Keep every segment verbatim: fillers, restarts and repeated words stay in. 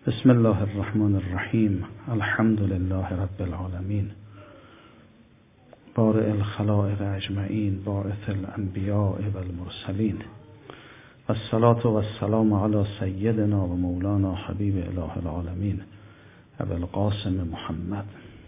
بسم الله الرحمن الرحیم. الحمد لله رب العالمین، بارئ الخلائق اجمعین، باعث الانبیاء والمرسلین، والصلاة والسلام علی سیدنا و مولانا حبیب اله العالمین ابی القاسم محمد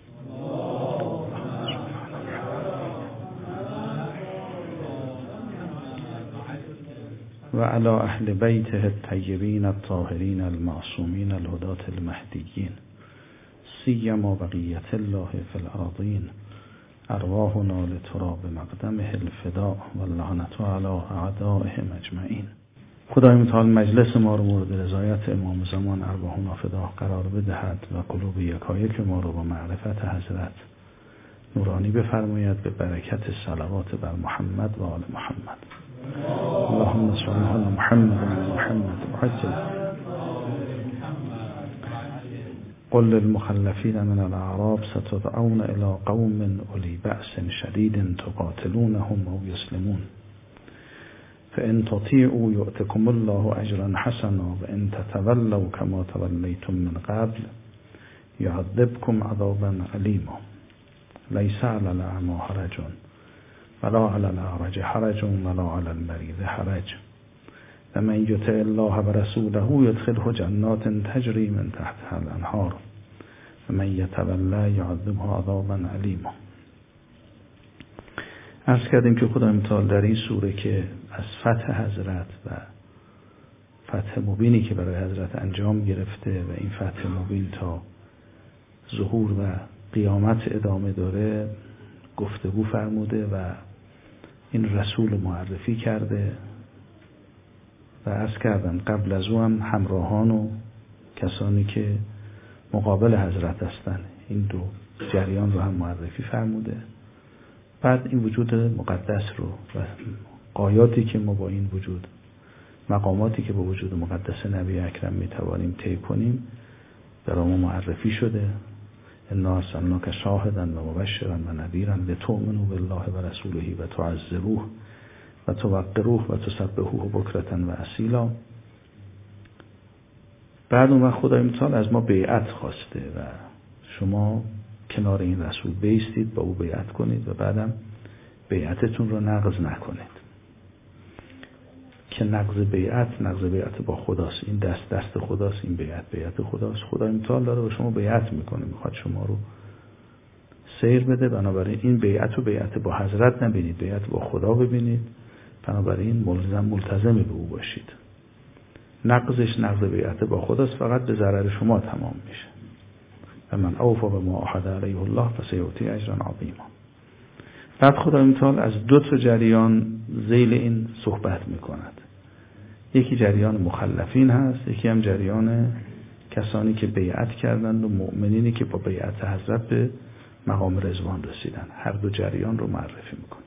و علی اهل بیته الطیبین الطاهرین المعصومین الهداة المهدیین، سیما بقیة الله فی الارضین، ارواحنا لتراب مقدمه الفداء واللعنة علی اعدائهم اجمعین. خدای متعال مجلس ما رو مورد رضایت امام زمان ارواحنا فدا قرار بدهد و قلوب یکایک ما رو با معرفت حضرت نورانی بفرماید به برکت صلوات بر محمد و آل محمد. اللهم صل علی محمد و محمد وعجل. قل للمخلفین من الاعراب ستدعون الى قوم اولی بأس شدید تقاتلونهم او یسلمون، فان تطیعوا یؤتکم الله اجرا حسنا و ان تتولوا کما تولیتم من قبل یعذبکم عذابا علیما. لیس علی الاعمی حرج ولا علی الاعرج حرج ولا علی المریض حرج و من یطع الله و رسوله یدخله جنات تجری من تحتها الانهار و من یتولی یعذبه عذابا علیما. عرض کردیم که خدای متعال در این سوره که از فتح حضرت و فتح مبینی که برای حضرت انجام گرفته و این فتح مبین تا ظهور و قیامت ادامه داره گفتگو فرموده و این رسول معرفی کرده و عرض کردن قبل از او هم همراهان و کسانی که مقابل حضرت هستن این دو جریان رو هم معرفی فرموده. بعد این وجود مقدس رو و غایاتی که ما با این وجود، مقاماتی که با وجود مقدس نبی اکرم میتوانیم طی کنیم در ما معرفی شده. انا ارسلناک شاهدا و مبشرا و نذیرا لتؤمنوا بالله و رسوله و تعزروه و توقروه و تسبحوه بکرة و اصیلا. بعد اون وقت خدای متعال از ما بیعت خواسته و شما کنار این رسول بیستید، با او بیعت کنید و بعدم بیعتتون رو نقض نکنید که نقض بیعت نقض بیعت با خداست. این دست دست خداست، این بیعت بیعت خداست. خدای متعال داره با شما بیعت میکنه، میخواد شما رو سیر بده. بنابراین این بیعت و بیعت با حضرت نبینید، بیعت با خدا ببینید. بنابراین ملزم ملتزم به او باشید. نقضش نقض بیعت با خداست، فقط به ضرر شما تمام میشه. و من اوفی بما عهد علیه الله فسیؤتی اجرا عظیما. بعد خدای متعال از دو تا جریان ذیل این صحبت میکند. یکی جریان مخلفین هست، یکی هم جریان کسانی که بیعت کردند و مؤمنینی که با بیعت حضرت به مقام رضوان رسیدن. هر دو جریان رو معرفی میکنه.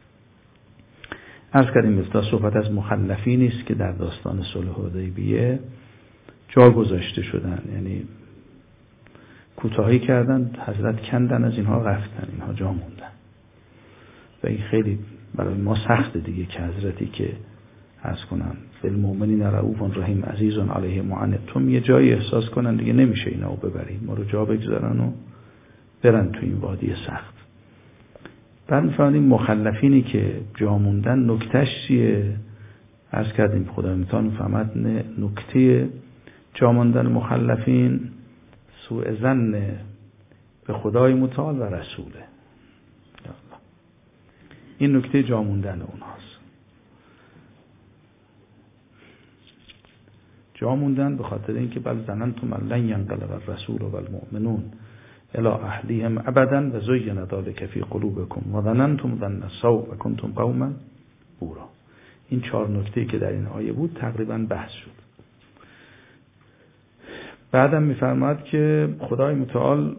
عرض کردیم افتاد صحبت از مخلفینی است که در داستان صلح حدیبیه جا گذاشته شدن، یعنی کوتاهی کردن، حضرت کندن از اینها رفتن، اینها جا موندن. و این خیلی برای ما سخته دیگه که حضرتی که عرض کنن بالمؤمنین رؤوف رحیم عزیز علیه ما عنتم یه جایی احساس کنن دیگه نمیشه اینا رو ببریم، ما رو جا بگذارن و برن تو این وادی سخت. بعد میفهمیم مخلفینی که جا موندن نکتهش چیه؟ عرض کردیم خدای متعال فهمت نکته جا موندن مخلفین سوء ظن به خدای متعال و رسوله. این نکته جا موندن اونهاست. جا موندن به خاطر اینکه بل ظننتم ان لن ينقلب الرسول والمؤمنون الی اهلیهم ابدا و زین ذلک فی قلوبکم و ظننتم ظن السوء و کنتم قوما بورا. این چهار نکته که در این آیه بود تقریبا بحث شد. بعدم میفرماد که خدای متعال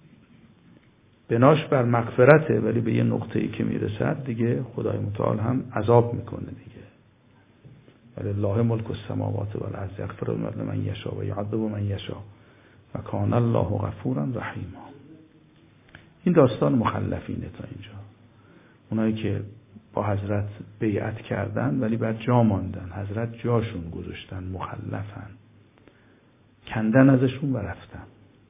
بناش بر مغفرته، ولی به یه نقطه‌ای که میرسد دیگه خدای متعال هم عذاب میکنه دیگه. ولی الله ملک السماوات والارض یغفر لمن یشاء و یعذب من یشاء و کان الله غفورا رحیما. این داستان مخلفینه تا اینجا. اونایی که با حضرت بیعت کردن ولی بعد جا ماندن، حضرت جاشون گذاشتن، مخلفن، کندن ازشون و رفتن.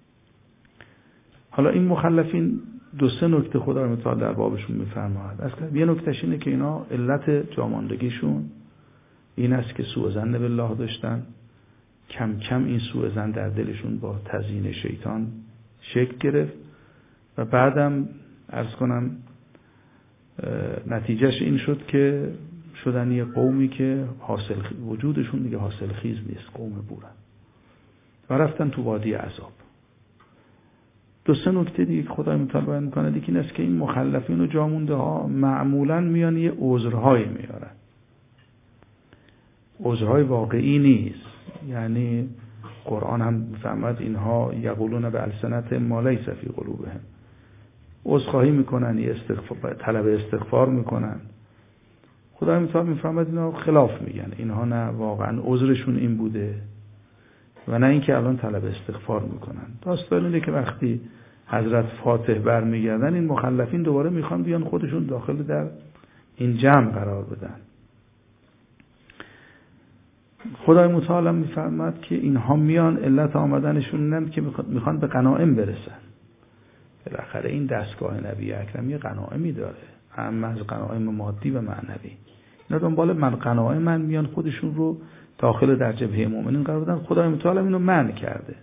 حالا این مخلفین دو سه نکته خدا متعال در بابشون میفرماید. اصلا یه نکتهش اینه که اینا علت جاماندگیشون این است که سوء ظن بالله داشتن. کم کم این سوء ظن در دلشون با تزیین شیطان شکل گرفت و بعدم عرض کنم نتیجهش این شد که شدن یه قومی که حاصل وجودشون دیگه حاصل خیز نیست، قوم بورن و رفتن تو وادی عذاب. دو سه نکته دیگه خدای متعال بیان میکنه دیگه این است که این مخلفین و جامونده ها معمولا میان یه عذرهای میارن، عذرهای واقعی نیست. یعنی قرآن هم میفهمد اینها یقولون به السنت ما لیس فی قلوبهم، عذرخواهی میکنن، یه استغفار، طلب استغفار میکنن. خدای متعال میفهمد اینا خلاف میگن، اینها نه واقعا عذرشون این بوده و نه اینکه الان طلب استغفار میکنن. داستان اینه که وقتی حضرت فاتح برمیگردن این مخلفین دوباره میخوان بیان خودشون داخل در این جمع قرار بدن. خدای متعال میفرماد که اینها میان علت آمدنشون نم که میخوان به غنایم برسن. بالاخره این دستگاه نبی اکرم یه غنایمی داره، هم از غنایم مادی و معنوی. اینا دنبال من غنایم من میان خودشون رو داخل در جبهه مؤمنین قرار بدن. خدای متعال اینو منع کرده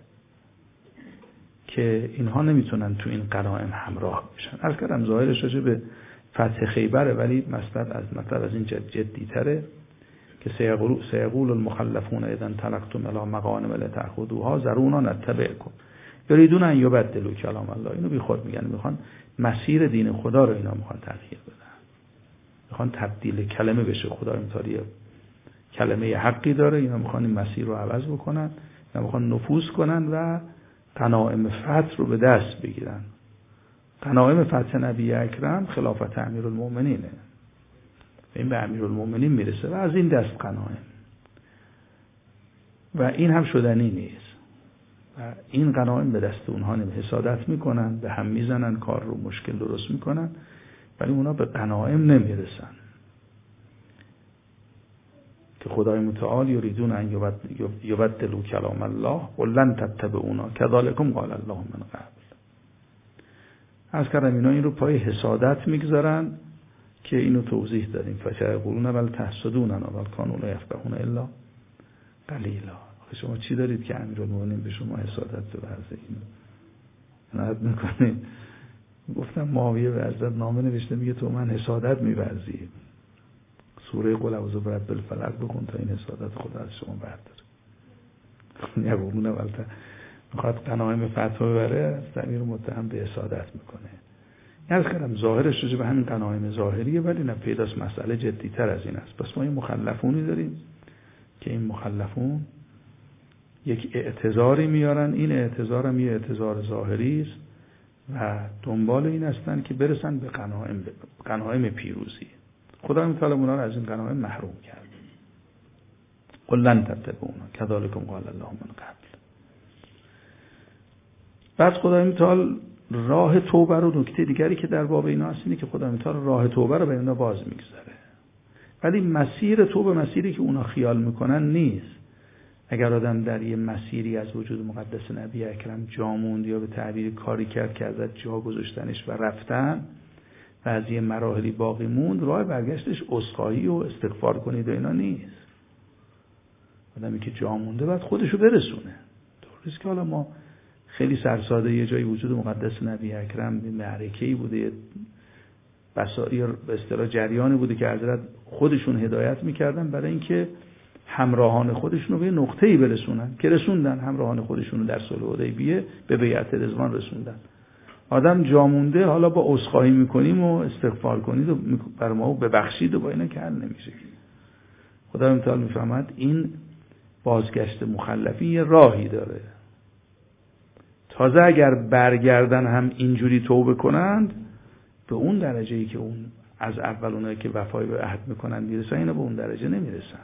که اینها نمیتونن تو این غنایم همراه بشن. عرض کردم ظاهرش راجع به فتح خیبره، ولی مطلب از مطلب از این جد جدی‌تره که سیقول سیقول المخلفون اذا انطلقتم الی مغانم لتأخذوها ذرونا نتبعکم یریدون ان یبدلوا کلام الله. اینو بی خود میگن، میخوان مسیر دین خدا رو اینا میخوان تغییر بدن، میخوان تبدیل کلمه بشه. خدای متعال کلمه حقی داره، اینا میخوان این مسیر رو عوض بکنن، اینا میخوان نفوذ کنن و غنایم فتح رو به دست بگیرن. غنایم فتح نبی اکرم خلافت امیرالمومنینه، این به امیرالمومنین میرسه و از این دست غنایم و این هم شدنی نیست و این غنایم به دست اونها نمی حسادت میکنن، به هم میزنن، کار رو مشکل درست میکنن، ولی اونا به غنایم نمیرسن که خدای متعال یریدون ان یبدلوا کلام الله ولن تتبعونا کذالکم قال الله من قبل. از کردم اینا این رو پای حسادت میگذارن که اینو توضیح دادیم. فسیقولون بل تحسدوننا بل کانوا لا یفقهون الا قلیلا. شما چی دارید که امیرالمومنین به شما حسادت ورزه؟ اینو نهاد میکنید. گفتم معاویه به حضرت نامه نوشته میگه تو من حسادت میورزی، سوره قل اعوذ برب الفلق بخون تا این حسادت خدا از شما برداره. یقولون بل میخواد غنایم فتح ببره، امیر متهم به حسادت میکنه. یعنی کردم ظاهرش راجع به همین غنایم ظاهریه، ولی نه پیداست مسئله جدی‌تر از این است. پس ما این مخلفونی داریم که این مخلفون یک اعتذاری میارن، این اعتذار هم یه اعتذار ظاهری است و دنبال این هستن که برسن به غنایم غنایم پیروزی. خدا متعال اونا رو از این غنایم محروم کرد. قل لن تتبعونا کذالکم قال الله من قبل. بعد خدا متعال راه توبه رو، نکته دیگری که در باب اینا هست اینه که خدا متعال راه توبه رو به اینا باز میگذاره، ولی مسیر توبه مسیری که اونا خیال میکنن نیست. اگر آدم در یه مسیری از وجود مقدس نبی اکرم جا موند یا به تعبیر کاری کرد که ازت جا گذاشتنش و رفتن و از یه مراحلی باقی موند، راه برگشتش عذرخواهی و استغفار کنید و اینا نیست. آدمی که جا مونده باید خودشو برسونه. درست که حالا ما خیلی سرساده یه جایی وجود مقدس نبی اکرم معرکه‌ای بوده، بسایر به اصطلاح جریانی بوده که حضرت خودشون هدایت میکردن برای اینکه همراهان خودشون رو به نقطه‌ای برسونن که رسوندن. همراهان خودشون رو در صلح حدیبیه به بیعت رضوان رسوندن. آدم جا مونده حالا با عذرخواهی میکنیم و استغفار کنید و بر ما ببخشید و با اینا که حل نمیشه. خدا متعال میفهمد این بازگشت مخلفین یه راهی داره. تازه اگر برگردن هم اینجوری توبه کنند به اون درجه‌ای که اون از اول اونایی که وفای به عهد میکنن میرسن، اینا به اون درجه نمیرسن.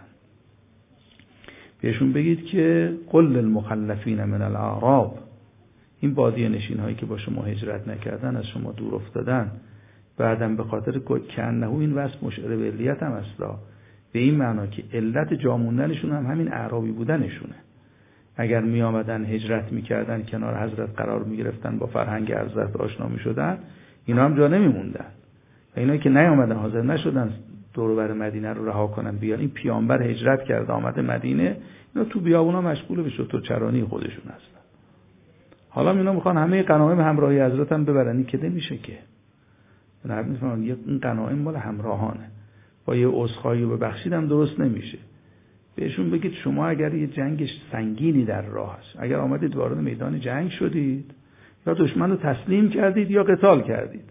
بهشون بگید که قل للمخلفین من الاعراب، این بادیه نشین هایی که با شما هجرت نکردن، از شما دور افتادن، بعدم به خاطر کنه این وصف مشعر به علیت هم اصلا به این معنا که علت جاموندنشون هم همین اعرابی بودنشونه. اگر می آمدن هجرت می کردن کنار حضرت قرار می گرفتن با فرهنگ حضرت آشنا می شدن، اینا هم جا نمی موندن. و اینا که نیامدن حاضر نشدن دور و بر مدینه رو رها کنن بیان، این پیامبر هجرت کرده آمده مدینه، اینا تو بیابونا مشغول به شترچرانی خودشون هستن. حالا اینا میخوان همه غنایم همراهی حضرت هم ببرن، این که نمیشه که. نه میفهمن این غنایم مال همراهانه. با یه عذرخواهی و ببخشیدم درست نمیشه. بهشون بگید شما اگر یه جنگ سنگینی در راه است، اگر آمدید وارد میدان جنگ شدید، یا دشمن رو تسلیم کردید یا قتال کردید.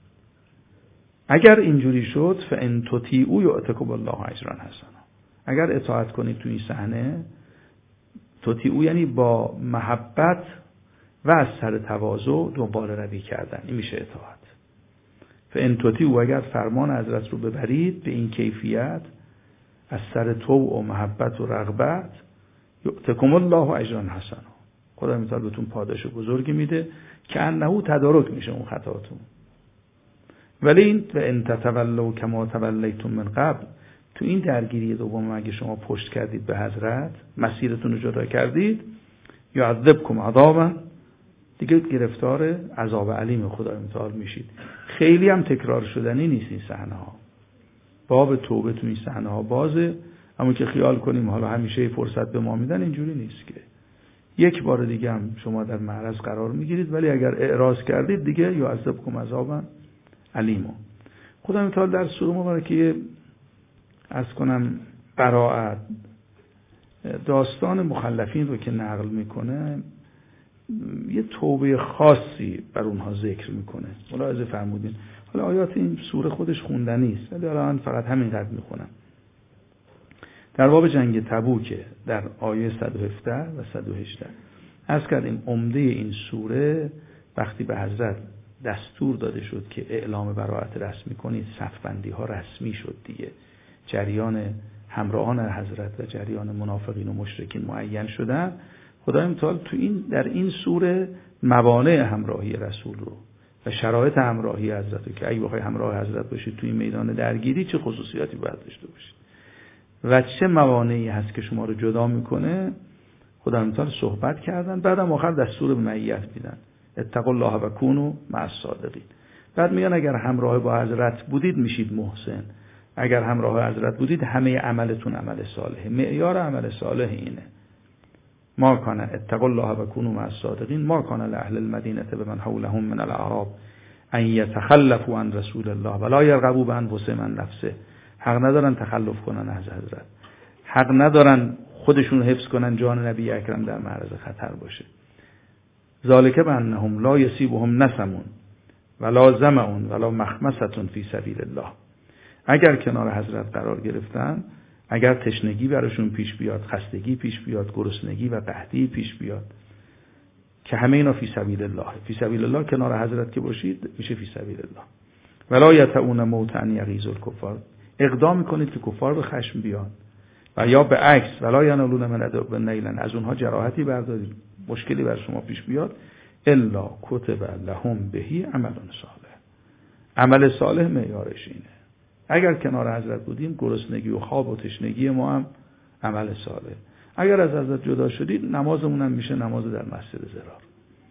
اگر اینجوری شد فان تطیعوا یؤتکم الله اجرا حسنا. اگر اطاعت کنید تو این صحنه، تطیعوا یعنی با محبت و از سر تواضع دنبال روی کردن، این میشه اطاعت. فان تطیعوا، اگر فرمان حضرت رو ببرید به این کیفیت از سر طوع و محبت و رغبت، یؤتکم الله اجرا حسنا، خدا میتونه بهتون پاداش بزرگی میده که انه تدارک میشه اون خطاتون. ولی این و ان تتولوا کما تولیتم من قبل، تو این درگیری دوم اگه شما پشت کردید به حضرت، مسیرتون رو جدا کردید، یعذبکم عذابا، دیگه گرفتار عذاب علیم خدای متعال میشید. خیلی هم تکرار شدنی نیست این صحنه ها. باب توبه تو این صحنه ها بازه، اما که خیال کنیم حالا همیشه فرصت به ما میدن، اینجوری نیست که یک بار دیگه هم شما در معرض قرار میگیرید، ولی اگر اعراض کردید دیگه یعذبکم عذابا علیما. خدا متعال در سوره مبارکه از کنم قرائت داستان مخلفین رو که نقل میکنه، یه توبه خاصی بر اونها ذکر میکنه. ملاحظه فرمودین. حالا آیات این سوره خودش خوندنی است، ولی الان فقط همینقدر میخونم. در باب جنگ تبوک در آیه صد و هفده و صد و هجده عرض کردیم عمده این سوره وقتی به حضرت دستور داده شد که اعلام براءت رسمی کنید، صفبندی ها رسمی شد دیگه، جریان همراهان حضرت و جریان منافقین و مشرکین معین شدن. خدای متعال تو این در این سوره موانع همراهی رسول رو و شرایط همراهی حضرت رو که اگه بخوای همراه حضرت باشید تو این میدان درگیری چه خصوصیاتی باید داشته باشید و چه موانعی هست که شما رو جدا میکنه، خدای متعال صحبت کردن. بعدم آخر دستور به معیت میدن، اتقوا الله و کونوا مع الصادقین. بعد میگن اگر همراه با حضرت بودید میشید محسن، اگر همراه حضرت بودید همه عملتون عمل صالحه. معیار عمل صالح اینه، ما کان اتقوا الله و کونوا مع الصادقین ما کان لاهل المدینه بمن حولهم من الاعراب ان یتخلفوا عن رسول الله ولا یرغبوا بانفسهم عن نفسه. حق ندارن تخلف کنن از حضرت، حق ندارن خودشون حفظ کنن جان نبی اکرم در معرض خطر باشه. ذالک بانهم لا یصیبهم نسم ولا ظمأ ولا مخمصة فی سبیل الله. اگر کنار حضرت قرار گرفتن، اگر تشنگی براشون پیش بیاد، خستگی پیش بیاد، گرسنگی و قحطی پیش بیاد، که همه اینا فی سبیل الله. فی سبیل الله کنار حضرت که باشید میشه فی سبیل الله. ولا یطعون موطئا یغیظ الکفار، اقدام میکنید که کفار به خشم بیان، و یا به عکس ولا ینالون من عدو نیلا، از اونها جراحتی بردارید، مشکلی بر شما پیش بیاد، الا کتب لهم بهی عمل صالح. عمل صالح معیارش اینه. اگر کنار حضرت بودیم گرسنگی و خواب و تشنگی ما هم عمل صالح. اگر از حضرت جدا شدید نمازمون هم میشه نماز در مسجد زرار.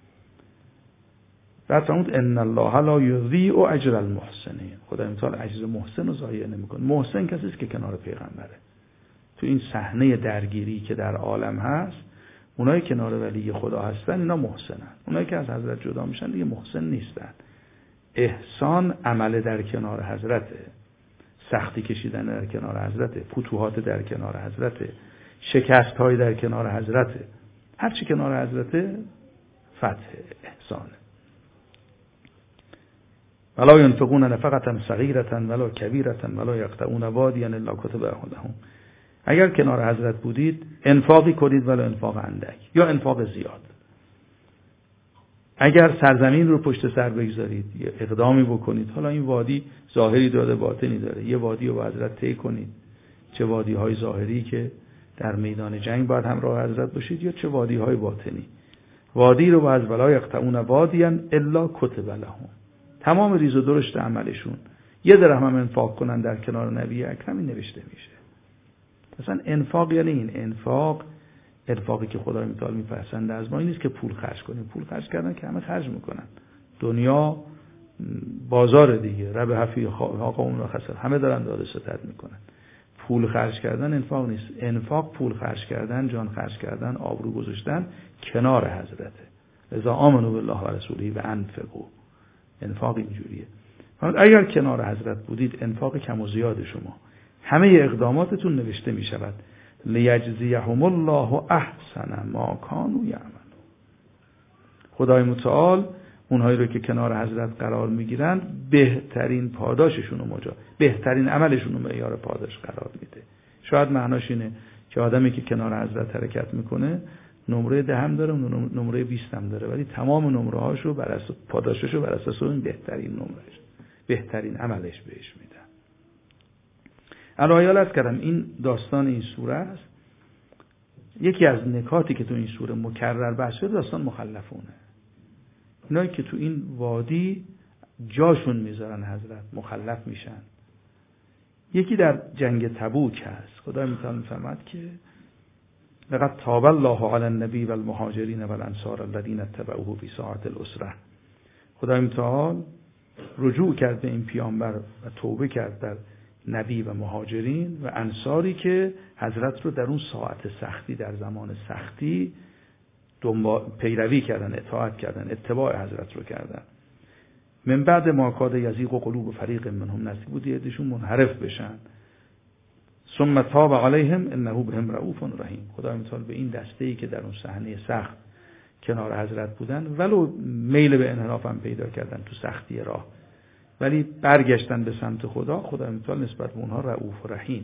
بعد فرمود ان الله لا یضیع اجر المحسنین، خدای متعال اجر محسن رو ضایع نمیکنه. محسن کسی است که کنار پیغمبره. تو این صحنه درگیری که در عالم هست، اونایی که کنار ولی خدا هستن اینا محسنن. اونایی که از حضرت جدا میشن دیگه محسن نیستن. احسان عمل در کنار حضرته، سختی کشیدن در کنار حضرته، فتوحات در کنار حضرته، شکست های در کنار حضرته. هر چی کنار حضرته فتح احسانه. ولا ينفقون نفقة صغيرة ولا كبيرة ولا يقطعون واديا الا كتب لهم. اگر کنار حضرت بودید انفاقی کنید ولی انفاق اندک یا انفاق زیاد. اگر سرزمین رو پشت سر بگذارید یا اقدامی بکنید، حالا این وادی ظاهری داره باطنی داره، یه وادی رو با حضرت طی کنید، چه وادی های ظاهری که در میدان جنگ باید همراه حضرت باشید یا چه وادی های باطنی. وادی رو با از ولا یقطعون وادیا الا کتب لهم، تمام ریز و درشت عملشون یه درهم هم انفاق کنن در کنار نبی اکرم نوشته میشه. مثلا انفاق یعنی این انفاق انفاقی که خدای متعال میپسنده از ما این نیست که پول خرج کنیم. پول خرج کردن که همه خرج میکنن. دنیا بازار دیگه، رب حفی قوم را خسر، همه دارن داد ستد میکنن. پول خرج کردن انفاق نیست. انفاق پول خرج کردن، جان خرج کردن، آبرو گذاشتن کنار حضرته. لذا آمنوا بالله و رسوله و انفقوا. انفاق اینجوریه. اگر کنار حضرت بودید، انفاق کم و زیاد شما، همه اقداماتتون نوشته می شود. لیجزیهم الله احسن ما کانوا یعملون. خدای متعال اونهایی رو که کنار حضرت قرار میگیرن بهترین پاداششون رو مجا بهترین عملشون رو معیار پاداش قرار میده. شاید معناش اینه که آدمی که کنار حضرت حرکت میکنه نمره ده هم داره، نمره بیست هم داره، ولی تمام نمره هاشو بر اساس پاداششو بر اساس اون بهترین نمرهش، بهترین عملش بهش میدن. الایال از کردم این داستان این سوره است. یکی از نکاتی که تو این سوره مکرر بحث شده داستان مخلفونه. اینایی که تو این وادی جاشون میذارن حضرت، مخلف میشن. یکی در جنگ تبوک هست. خدای متعال میفرماد که لقد تاب الله علی النبی و المهاجرین و الانصار الذین اتبعوه فی ساعة العسرة. خدای متعال رجوع کرد به این پیامبر و توبه کرد در نبی و مهاجرین و انصاری که حضرت رو در اون ساعت سختی، در زمان سختی دنبال پیروی کردن، اطاعت کردن، اتباع حضرت رو کردن. من بعد ما کاد یزیغ و قلوب فریق منهم، نزدیک بود یهشون منحرف بشن. ثم تاب علیهم انه بهم رؤوف رحیم. خدای متعال به این دسته‌ای که در اون صحنه سخت کنار حضرت بودن ولو میل به انحراف هم پیدا کردن تو سختی راه، ولی برگشتن به سمت خدا، خدای متعال نسبت به اونها رؤوف و رحیمه.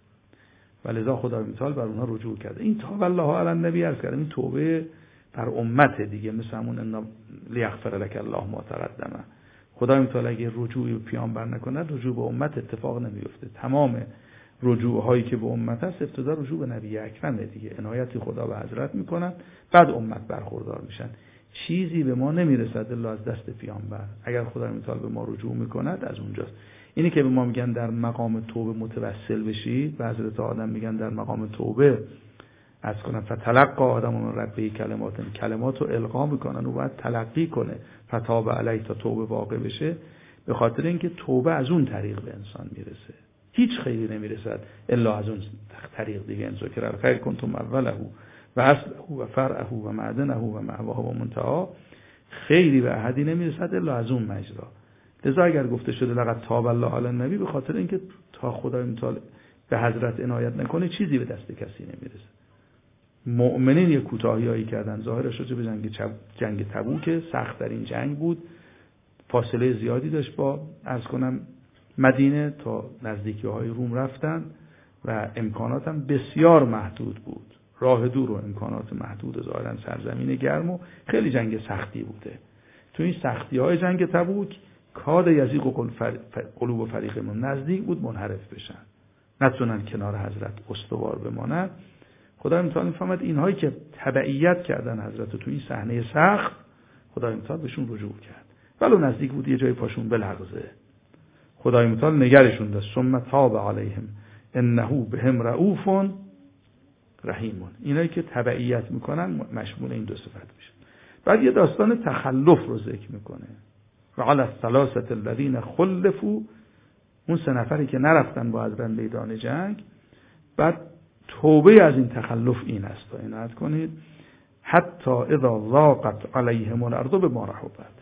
ولذا خدای متعال بر اونها رجوع کرده. این تاب الله علی النبی عرض کردم، این توبه بر امت دیگه، مثل همون ان لیغفر لك الله ما تقدم. خدای متعال اگه رجوع به پیامبر نکنه، رجوع به امت اتفاق نمیفته. تمام رجوع هایی که به امت هست ابتدا رجوع به نبی اکرمه دیگه. عنایتی خدا به حضرت میکنن، بعد امت برخوردار میشن. چیزی به ما نمیرسد الا از دست پیامبر. اگر خدای متعال به ما رجوع میکند از اونجاست. اینی که به ما میگن در مقام توبه متوسل بشید، به حضرت آدم میگن در مقام توبه از کنن فتلقی آدم من ربه کلمات، کلمات رو القا میکنن و باید تلقی کنه فتاب علیه تا توبه واقع بشه. به خاطر اینکه توبه از اون طریق به انسان میرسه، هیچ خیری نمیرسد الا از اون طریق دیگه. انسان که الخیر کنتم اوله و اصله و فرعه و معدنه و معواه و منتها، خیری به احدی نمیرسد الا از اون مجرا. لذا اگر گفته شده لقد تاب الله علی النبی، به خاطر اینکه تا خدای متعال به حضرت عنایت نکنه چیزی به دست کسی نمیرسه. مؤمنین یک کوتاهیایی کردن، ظاهرش راجع به جنگ جنگ تبوک، سخت در این جنگ بود، فاصله زیادی داشت با عرض کنم مدینه، تا نزدیکی های روم رفتن و امکانات هم بسیار محدود بود، راه دور و امکانات محدود، ظاهرا سرزمین گرم و خیلی جنگ سختی بوده. تو این سختی های جنگ تبوک کاد یزیغ و قلوب فریق من، نزدیک بود منحرف بشن، نتونن کنار حضرت استوار بمانن. خدای متعال میفهمد اینهایی که تبعیت کردن حضرت تو این صحنه سخت، خدای متعال بهشون رجوع کرد، ولو نزدیک بود یه جای پاشون بلغزه. خدای متعال نگرشون داشت. ثم تاب علیهم انه بهم رؤوف رحیم. اینایی که تبعیت میکنن مشمول این دو صفت میشن. بعد یه داستان تخلف رو ذکر میکنه. و علی الثلاثه الذین خلفوا، اون سه نفری که نرفتن با حضرت میدان جنگ. بعد توبه از این تخلف این است، تا عنایت کنید حتی اذا ضاقت علیهم الارض بما رحبت.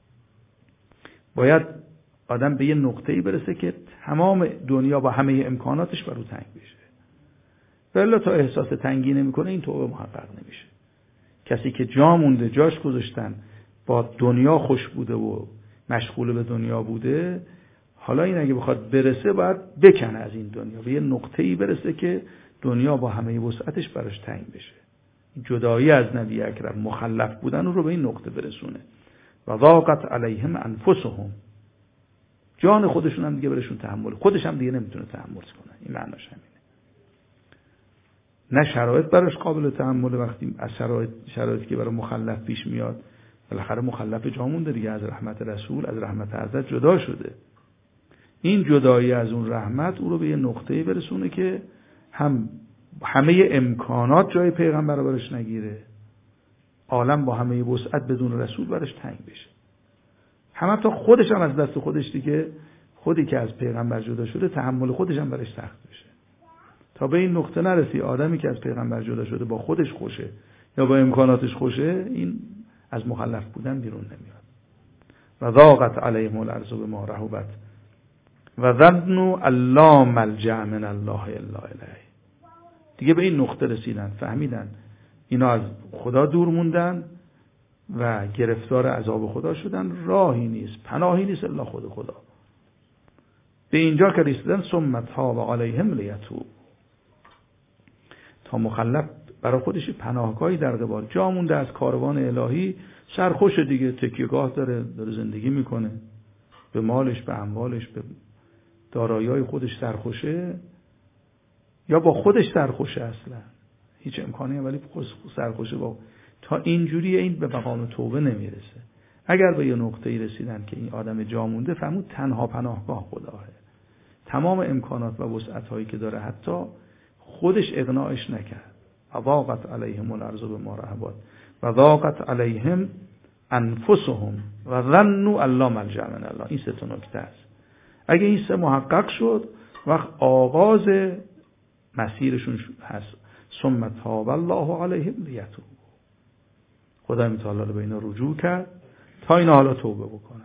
باید آدم به یه نقطه‌ای برسه که تمام دنیا با همه امکاناتش بر او تنگ بشه. ولی تا احساس تنگی نمیکنه این توبه محقق نمیشه. کسی که جا مونده، جاش گذاشتن، با دنیا خوش بوده و مشغول به دنیا بوده، حالا این اگه بخواد برسه باید بکنه از این دنیا، به یه نقطه‌ای برسه که دنیا با همه وسعتش براش تنگ بشه. جدایی از نبی اکرم، مخلف بودن رو به این نقطه برسونه. و ضاقت علیهم انفسهم، جان خودشون هم دیگه برشون تحمل، خودش هم دیگه نمیتونه تحمل کنه. این معناش همینه. نه شرایط براش قابل تحمل، وقتی از شرایط شرایطی که برای مخلف پیش میاد، بالاخره مخلف جا مونده دیگه، از رحمت رسول، از رحمت حضرت جدا شده. این جدایی از اون رحمت او رو به یه نقطه‌ای برسونه که هم همه امکانات جای پیغمبر رو برش نگیره، عالم با همه وسعت بدون رسول برش تنگ بشه. همه تا خودش هم از دست خودش دیگه، خودی که از پیغمبر جدا شده تحمل خودش هم برش سخت بشه. تا به این نقطه نرسی آدمی که از پیغمبر جدا شده با خودش خوشه یا با امکاناتش خوشه، این از مخلف بودن بیرون نمیاد. و ضاقت علیهم الارض بما رحبت و ظنوا الا ملجأ من الله الا الیه. دیگه به این نقطه رسیدن، فهمیدن اینا از خدا دور موندن و گرفتار عذاب خدا شدن، راهی نیست، پناهی نیست الا خود خدا. به اینجا که رسیدن ثم تاب علیهم لیتوب، تا مخلف برای خودش پناهگاهی در قبال جا مونده از کاروان الهی، سرخوش دیگه، تکیهگاه داره، داره زندگی میکنه، به مالش، به اموالش، به دارایی‌های خودش سرخوشه، یا با خودش سرخوشه، اصلا هیچ امکانی هم ولی سرخوشه. با تا اینجوری این به مقام توبه نمیرسه. اگر به یه نقطه‌ای رسیدن که این آدم جا مونده، فهمود تنها پناهگاه خداه، تمام امکانات و وسعت‌هایی که داره حتی خودش اقناعش نکرد. و ضاقت علیهم الارض بما رحبت و ضاقت علیهم انفسهم و ظنوا الا ملجأ من الله. این سه تا نکته است. اگه این سه محقق شد، وقت آغاز مسیرشون هست. ثم تاب الله علیهم لیتوبوا. خدای متعال به اینا رجوع کرد تا اینا حالا توبه بکنن.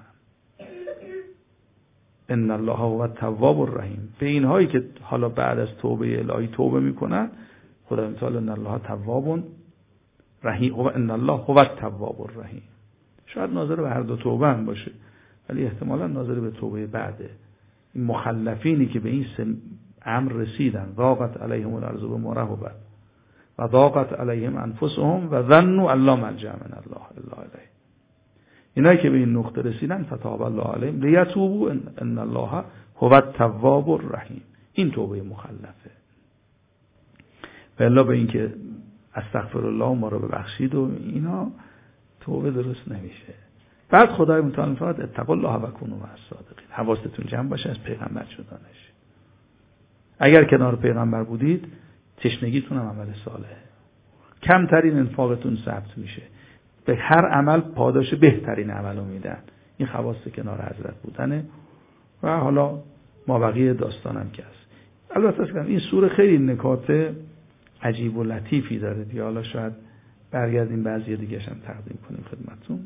ان الله هو التواب الرحیم. به اینهایی که حالا بعد از توبه الهی توبه میکنن، خدای متعال ان الله تواب رحیم، و ان الله هو التواب الرحیم. شاید ناظر به هر دو توبه هم باشه، ولی احتمالا ناظر به توبه بعده. این مخلفینی که به این سه امر رسیدن، ضاقت علیهم الارض بما رحبت و ضاقت علیهم انفسهم و ظنوا الا ملجأ من الله الا الیه، اینایی که به این نقطه رسیدن فتاب الله علیهم لیتوبوا ان الله هو التواب الرحیم. این توبه مخلفه. والا به این که استغفر الله ما رو ببخشید و اینا، توبه درست نمیشه. بعد خدای متعال میفرماید اتقوا الله و کونوا مع الصادقین. حواستون جمع باشه از پیغمبر جدا نشه. اگر کنار پیغمبر بودید، تشنگیتون هم عمل صالحه، کمترین انفاقتون ثبت میشه، به هر عمل پاداش بهترین عملو میدن. این خواص کنار حضرت بودنه. و حالا ما بقیه داستانم که هست. البته این سوره خیلی نکات عجیب و لطیفی داره دیگه، حالا شاید برگردیم بعضی دیگه‌ش هم تقدیم کنیم خدمتتون.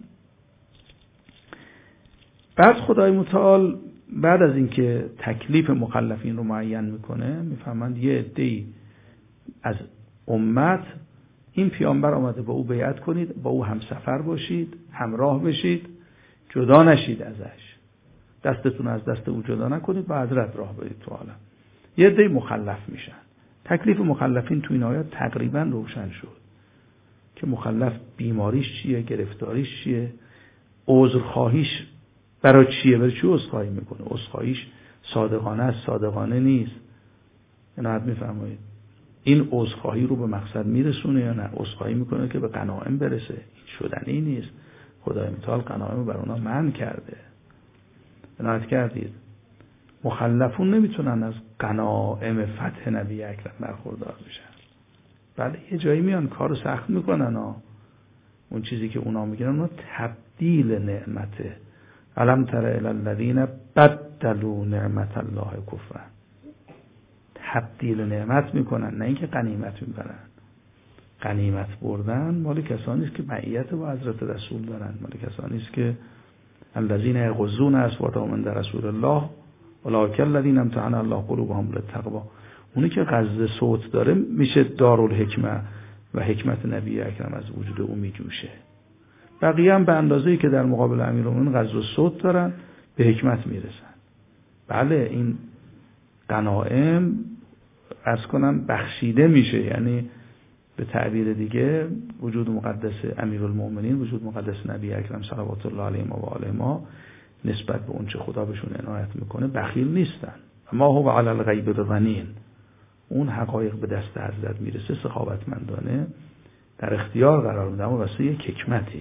بعد خدای متعال بعد از اینکه تکلیف مخلفین رو معین میکنه، میفهمند یه عده‌ای از امت این پیامبر آمده با او بیعت کنید، با او همسفر باشید، همراه بشید، جدا نشید ازش، دستتون از دست او جدا نکنید، با حضرت راه برید تو عالم. یه عده‌ای مخلف میشن. تکلیف مخلفین تو این آیات تقریبا روشن شد که مخلف بیماریش چیه، گرفتاریش چیه، عذرخواهیش برای چیه، برای چی عذرخواهی میکنه، عذرخواهیش صادقانه است، صادقانه نیست. اینا حد میفرمایید این عذرخواهی رو به مقصد میرسونه یا نه، عذرخواهی میکنه که به غنایم برسه. این شدنی نیست. خدای متعال غنایم بر اونا منع کرده. عنایت کردید مخلفون نمیتونن از غنایم فتح نبی اکرم برخوردار بشن. بله یه جایی میان کارو سخت میکنن ها. اون چیزی که اونا میگن اونا تبدیل نعمته. الم تر الی الذین بدلوا نعمت الله کفرا. تبدیل نعمت میکنن، نه اینکه غنیمت میبرن. غنیمت بردن مال کسانی است که معیت با حضرت رسول دارن، مال کسانی است که الذین یغضون اصواتهم عند رسول الله اولئک الذین امتحن الله قلوبهم للتقوا. اونی که غض صوت داره میشه دارالحکمه و حکمت نبی اکرم از وجود او میجوشه. بقیه هم به اندازه‌ای که در مقابل امیرالمومنین غض صوت دارن به حکمت میرسن. بله این غنایم عرض کنم بخشیده میشه، یعنی به تعبیر دیگه وجود مقدس امیرالمومنین، وجود مقدس نبی اکرم صلوات الله علیه و آله ما نسبت به اون چه خدا بهشون عنایت میکنه بخیل نیستن. اما هو علی الغیب بضنین. اون حقایق به دست حضرت میرسه سخاوتمندانه در اختیار قرار میده، اما واسه یک حکمتی.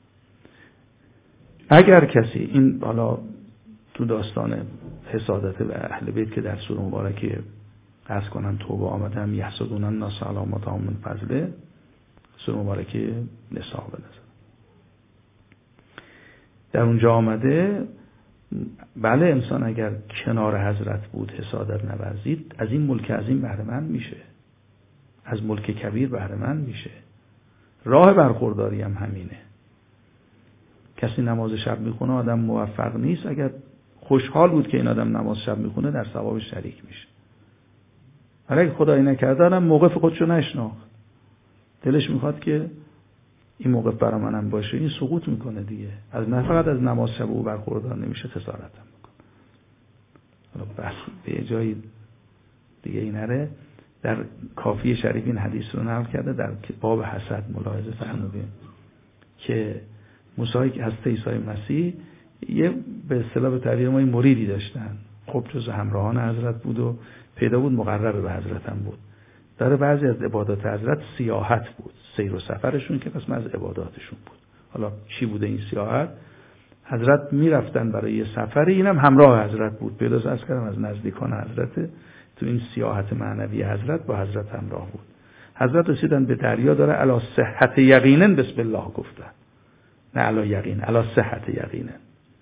اگر کسی این حالا تو داستان حسادت به اهل بیت که در سوره مبارکه قصد کنن توبه آمدم یحسدون الناس علی ما آتاهم من فضله، سوره مبارکه نساء بنظر در اونجا آمده بله انسان اگر کنار حضرت بود حسادت نورزید از این ملک عظیم بهره مند میشه، از ملک کبیر بهره مند میشه. راه برخورداری هم همینه. کسی نماز شب میخونه آدم موفق نیست، اگر خوشحال بود که این آدم نماز شب میخونه در ثواب شریک میشه. ولی اگه خدایی نکرده آدم موقف خودشو نشناخت، دلش میخواد که این موقف برای منم باشه، این سقوط میکنه دیگه. از نه فقط از نماز شب او برخوردار نمیشه، خسارت هم میکنه. حالا بس به جای دیگه این نره. در کافی شریف این حدیث رو نقل کرده در باب حسد ملاحظه فرمودیم که موسی که هست عیسی مسیح یه به اصطلاح به تعبیر ما مریدی داشتن، خب جز همراهان حضرت بود و پیدا بود مقرب به حضرت هم بود. در بعضی از عبادات حضرت سیاحت بود، سیر و سفرشون که قسم از عباداتشون بود. حالا چی بوده این سیاحت؟ حضرت میرفتن برای یه سفری، اینم همراه حضرت بود. پیدا از کردم از نزدیکان حضرت تو این سیاحت معنوی حضرت با حضرت همراه بود. حضرت رسیدن به دریا، داره علی صحت یقینن بسم الله گفتن، نه علی یقین، علی صحت یقینن.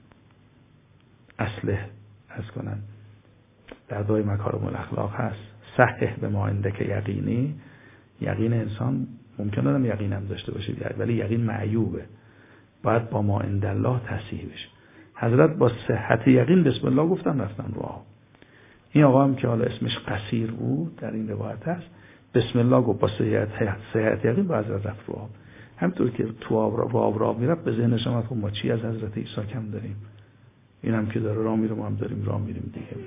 اصله از کنن در دای مکارم الاخلاق هست صحح به ما عندک یقینی. یقین انسان ممکنه هم یقینم داشته باشه ولی یقین معیوبه، باید با ما عند الله تصحیح بشه. حضرت با صحت یقین بسم الله گفتن رفتن رو آب. این آقا هم که حالا اسمش قصیر بود در این روایت هست بسم الله گفت با صحت صحت یقین با حضرت رفت رو آب. همطور که تو آب را با آب را میرفت به ذهنش آمد خب ما چی از حضرت عیسی کم داریم، این هم که داره راه میره ما هم داریم راه میریم دیگه.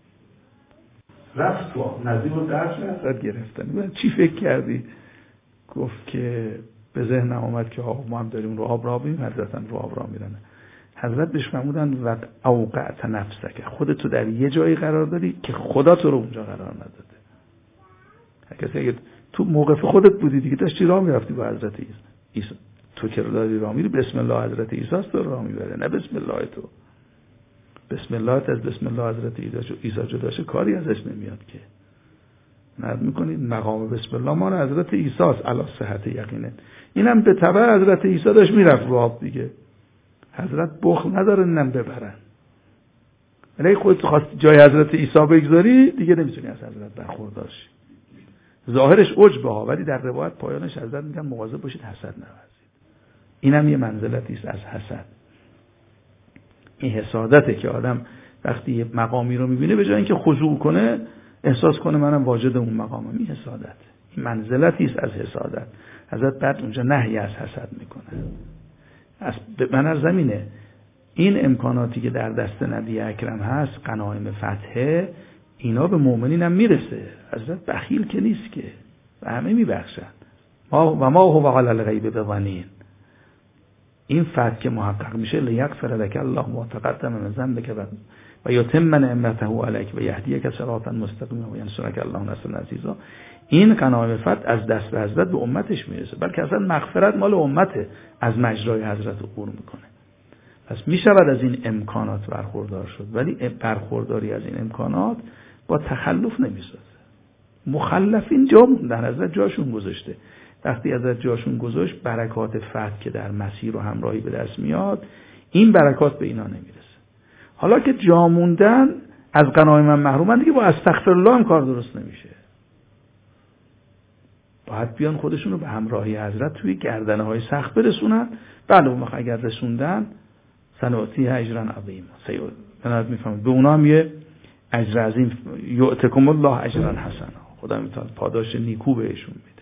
رفت تو آب نزدیک و درش حضرت گرفتن. چی فکر کردی؟ گفت که به ذهنم آمد که آب ما هم داریم رو آب را میریم، حضرت هم رو آب را میرن. حضرت بهش فرمودن و اوقعت نفسک، خودتو در یه جایی قرار دادی که خدا تو رو اونجا قرار نداده. کسی اگه تو موقف خودت بودی دیگه داشتی راه میرفتی با حضرت عیسی، تو که داری راه میری بسم الله حضرت عیسی است تو راه میبره، نه بسم الله تو. بسم الله از بسم الله حضرت عیسی جداشه کاری ازش نمیاد که. نرد میکنید مقام بسم الله ما حضرت عیسی است علی صحت یقینه. اینم به تبع حضرت عیسی داشت میرفت رو آب دیگه. حضرت بخل نداره نم ببرن. ولی خودت خواست جای حضرت عیسی بگذاری دیگه نمیتونی از حضرت برخوردار شی. ظاهرش عجبه ها ولی در روایت پایانش حضرت میگن مواظب باشید حسد نورزید. اینم یه منزلتی است از حسد. این حسادته که آدم وقتی یه مقامی رو میبینه به جای اینکه خضوع کنه احساس کنه منم واجد اون مقامم، این حسادت. این منزلتی است از حسادت. حضرت بعد اونجا نهی از حسد میکنه. از من زمینه این امکاناتی که در دست نبی اکرم هست، غنایم فتحه، اینا به مؤمنین هم میرسه. حضرت بخیل که نیست که، و همه میبخشن. ما و ما هو علی الغیب بضنین. این فتح که محقق میشه لیغفر لک الله ما تقدم من ذنبک و یتم نعمته علیک و یهدیک صراطا مستقیما و ینصرک الله نصرا عزیزا. این غنایم فتح از دست حضرت به امتش میرسه، بلکه اصلا مغفرت مال امته، از مجرای حضرت عبور میکنه. پس میشود از این امکانات برخوردار شد، ولی برخورداری از این امکانات با تخلف نمیسازه. مخلفین جا موندن، حضرت جاشون گذاشته. وقتی حضرت جاشون گذاشت برکات فتح که در مسیر و همراهی به دست میاد، این برکات به اینا نمیرسه. حالا که جا موندن از غنایم محرومن دیگه با استغفرالله هم کار درست نمیشه. باید بیان خودشون رو به همراهی حضرت توی گردنه های سخت برسونن. بله اون اگر رسوندن سنواتی اجرا عظیم سیود من میفهمم به اونا هم یه اجر عظیم یؤتکم الله اجرا حسنا، خدا میتونه پاداش نیکو بهشون میده.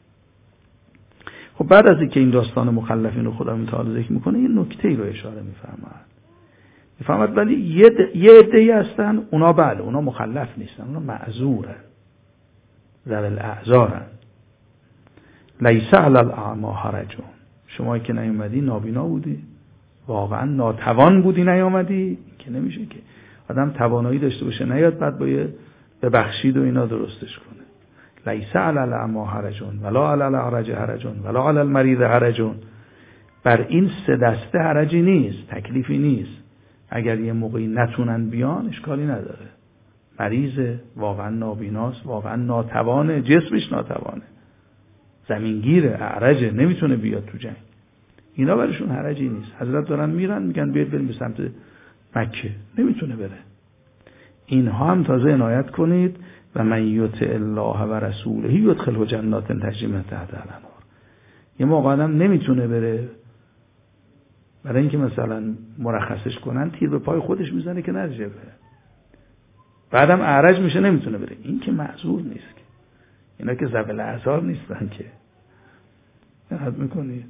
خب بعد از اینکه این داستان مخلفین رو خدا میتونه ذکر میکنه یه نکته رو اشاره میفرماد. میفهمد ولی یه د... یه عده‌ای هستن اونا بله اونا مخلف نیستن، اونا معذورن، ذل الاعذارن. لیس علی الاعمی حرج. شما که نیومدی نابینا بودی، واقعا ناتوان بودی نیامدی، که نمیشه که آدم توانایی داشته باشه نیاد بعد با ببخشید و اینا درستش کنه. لیس علی الاعمی حرج ولا علی الاعرج حرج ولا علی المریض حرج. بر این سه دسته حرجی نیست، تکلیفی نیست. اگر یه موقعی نتونن بیان اشکالی نداره. مریضه، واقعا نابیناست، واقعا ناتوانه، جسمش ناتوانه، زمینگیره، اعرجه، نمیتونه بیاد تو جنگ. اینا برایشون حرجی نیست. حضرت دارن میرن میگن بیاید بریم به سمت مکه، نمیتونه بره. اینها هم تازه عنایت کنید و من یطع الله و رسوله یدخله جنات تجری من تحتها الانهار. یه موقع آدم نمیتونه بره، برای اینکه مثلا مرخصش کنن تیر به پای خودش میزنه که نرجه بره، بعدم اعرج میشه نمیتونه بره. این که معذور نیست که، اینا که ذوی الاعذار نیستن که. حد میکنی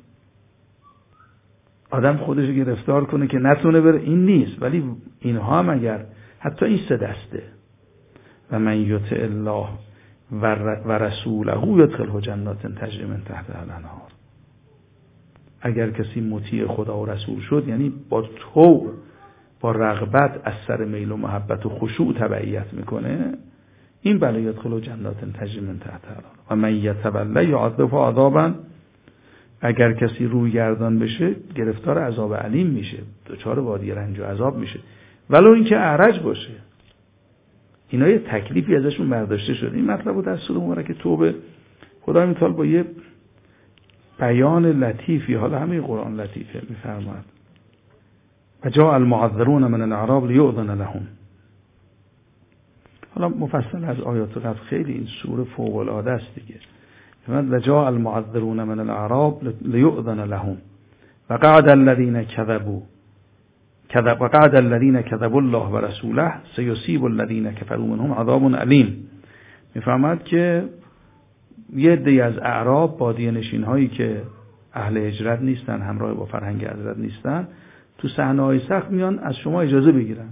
آدم خودش گرفتار کنه که نتونه بره، این نیست. ولی اینها هم اگر حتی این سه دسته و من یطع الله و رسوله یدخله جنات تجری من تحتها الانهار، اگر کسی مطیع خدا و رسول شد، یعنی با تو با رغبت از سر میل و محبت و خشوع تبعیت میکنه، این بله یدخله جنات تجری من تحتها الانهار. و من یتولی یعذبه عذابا، اگر کسی روی گردان بشه گرفتار عذاب علیم میشه، دچار وادی رنج و عذاب میشه، ولو اینکه اعرج باشه. اینا یه تکلیفی ازشون برداشته شده. این مطلب رو در سوره مبارکه توبه خدای متعال با یه بیان لطیفی، حالا همین قرآن لطیفه، میفرماد و جاء المعذرون من الاعراب لیؤذن لهم. حالا مفصل از آیات قبل خیلی این سوره فوق العاده است دیگه. و جاء المعذرون من الاعراب لیؤذن لهم و قعد الذين كذبوا كذب وقعد الذين كذبوا الله و رسوله سيصيب الذين كفروا منهم عذاب علیم. میفهمد که یه عده از اعراب، بادیه نشین هایی که اهل هجرت نیستن، همراه با فرهنگ حضرت نیستن، تو صحنه های سخت میان از شما اجازه بگیرن.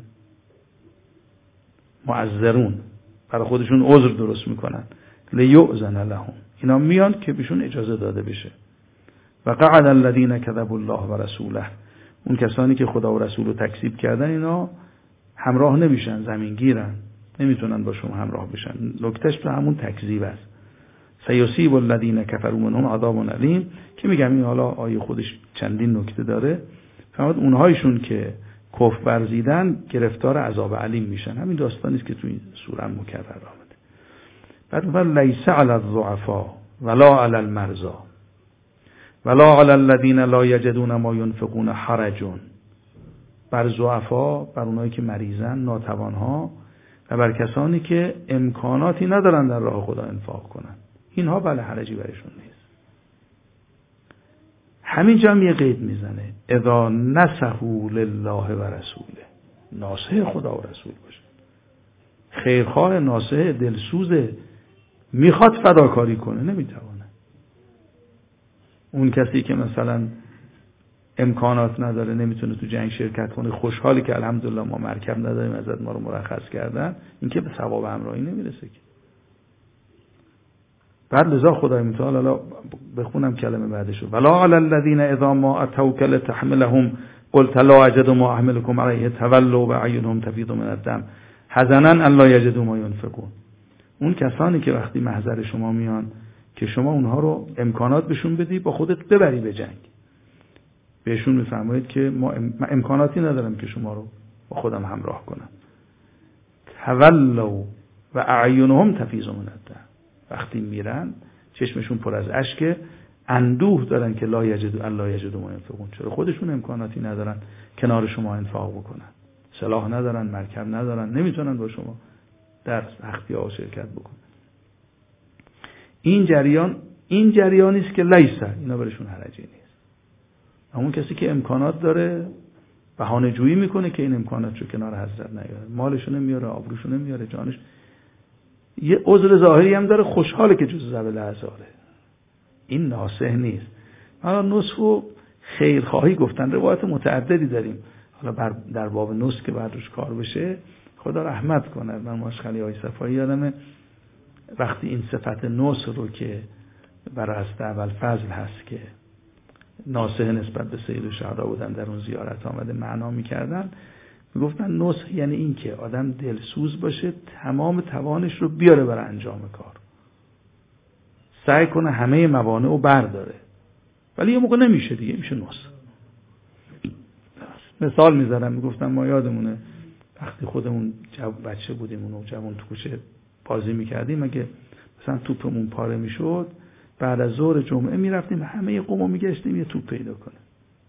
معذرون برای خودشون عذر درست میکنن. لیؤذن لهم، اینا میان که بهشون اجازه داده بشه. و قعد الذين كذبوا الله و رسوله، اون کسانی که خدا و رسول رو تکذیب کردن اینا همراه نمیشن، زمین گیرن، نمیتونن با شما همراه بشن. نکتهش تو همون تکذیب است. سیصیب الذین کفروا منهم عذاب علیم، که میگم این حالا آیه خودش چندین نکته داره. فرمود اونهایشون که کفر ورزیدن گرفتار عذاب علیم میشن. همین داستانی است که تو این سوره مکرر آمده. بعد میگه لیس علی الضعفاء ولا علی المرضى ولا علی الذین لا یجدون ما ينفقون حرج. بر ضعفا، بر اونایی که مریضن، ناتوانها، و بر کسانی که امکاناتی ندارن در راه خدا انفاق کنن، اینها بله حرجی برشون نیست. همینجا هم یه قید میزنه، اذا نصحوا لله و رسوله، ناصح خدا و رسول باشه، خیرخواه، ناصح، دلسوزه، میخواد فداکاری کنه، نمیتوانه. اون کسی که مثلا امکانات نداره، نمیتونه تو جنگ شرکت کنه، خوشحالی که الحمدلله ما مرکب نداریم ازت ما رو مرخص کردن، این که به ثواب همراهی نمیرسه که. بعد لذا خدای متعال، حالا بخونم کلمه بعدشو، ولا علی الذین اذا ما اتوک لتحملهم قلت لا اجد ما احملكم علیه تولوا واعینهم تفیض من الدم حزنا ان لا یجدوا ما ينفقون. اون کسانی که وقتی محضر شما میان که شما اونها رو امکانات بهشون بدی، با خودت ببری به جنگ، بهشون میفرمایید که ما امکاناتی ندارم که شما رو با خودم همراه کنم. تولوا و اعینهم تفیض من الدم، وقتی میرن چشمشون پر از اشک، اندوه دارن که لا یجدوا الا یجدوا ما ينفقون، چرا خودشون امکاناتی ندارن کنار شما انفاق بکنن، سلاح ندارن، مرکب ندارن، نمیتونن با شما در سختی‌ها شرکت بکنن. این جریان این جریانی است که لیسه، اینا برشون حرجی نیست. همون کسی که امکانات داره بهانه جویی میکنه که این امکاناتشو کنار حضرت نیاره، مالشو نمیاره، آبروشو نمیاره، جانش، یه عذر ظاهری هم داره، خوشحاله که جز ذوی الاعذاره، این ناصح نیست. حالا نصح و خیرخواهی گفتن، روایت متعددی داریم، حالا بر در باب نصح که بعد روش کار بشه خدا رحمت کنه. من ماشخلی های صفایی یادمه وقتی این صفت نصح رو که برای است اول فضل هست که ناصح نسبت به سید الشهدا بودن، در اون زیارت آمده معنا میکردن، میگفتن نصح یعنی این که آدم دلسوز باشه، تمام توانش رو بیاره برای انجام کار، سعی کنه همه موانع رو برداره، ولی یه موقع نمیشه دیگه، میشه نصح. مثال میذارم، میگفتم ما یادمونه وقتی خودمون بچه بودیم و جوان تو کوچه بازی میکردیم، اگه مثلا توپمون پاره میشد بعد از ظهر جمعه میرفتیم همه قومو میگشتیم یه توپ پیدا کنیم.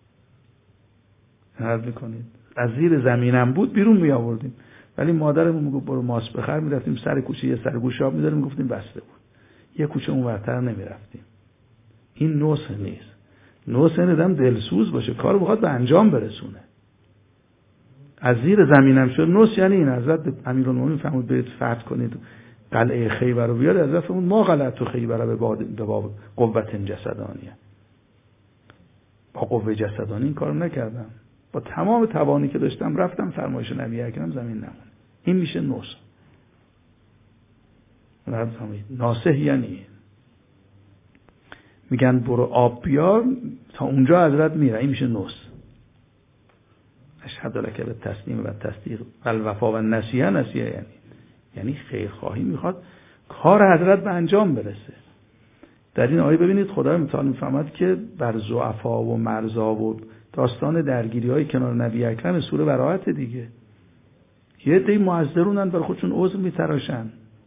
حرف میکنید از زیر زمینم بود بیرون می آوردیم، ولی مادرمون میگفت برو ماست بخر، میرفتیم سر کوچه یه سر گوش آب می‌دادیم، میگفتیم بسته بود. یه کوچه اونورتر نمیرفتیم. این نوسه نیست. نوسه ندم دلسوز باشه، کارو بخواد به انجام برسونه. از زیر زمینم شد نوس، یعنی این حضرت امیرالمومنین فرمود برید فتح کنید قلعه خیبر رو بیاد. حضرت فرمود ما غلط تو خیبر به باب قوت جسدانیه، با قوه جسدانی این کارو نکردم، با تمام توانی که داشتم رفتم فرمایش نبی اکرم زمین نمون. این میشه نوس. ناسه یعنی میگن برو آب بیار تا اونجا حضرت میره، این میشه نوس. اشهد لک بالتسلیم و تصدیق و الوفا و نصیحه. نصیحه یعنی یعنی خیرخواهی، میخواد کار حضرت به انجام برسه. در این آیه ببینید خدای متعال میفهمد که بر ضعفا و مرضا و داستان درگیری های کنار نبی اکرم سوره براءت دیگه. یه عده معذرونن برای خودشون عذر میتراشن،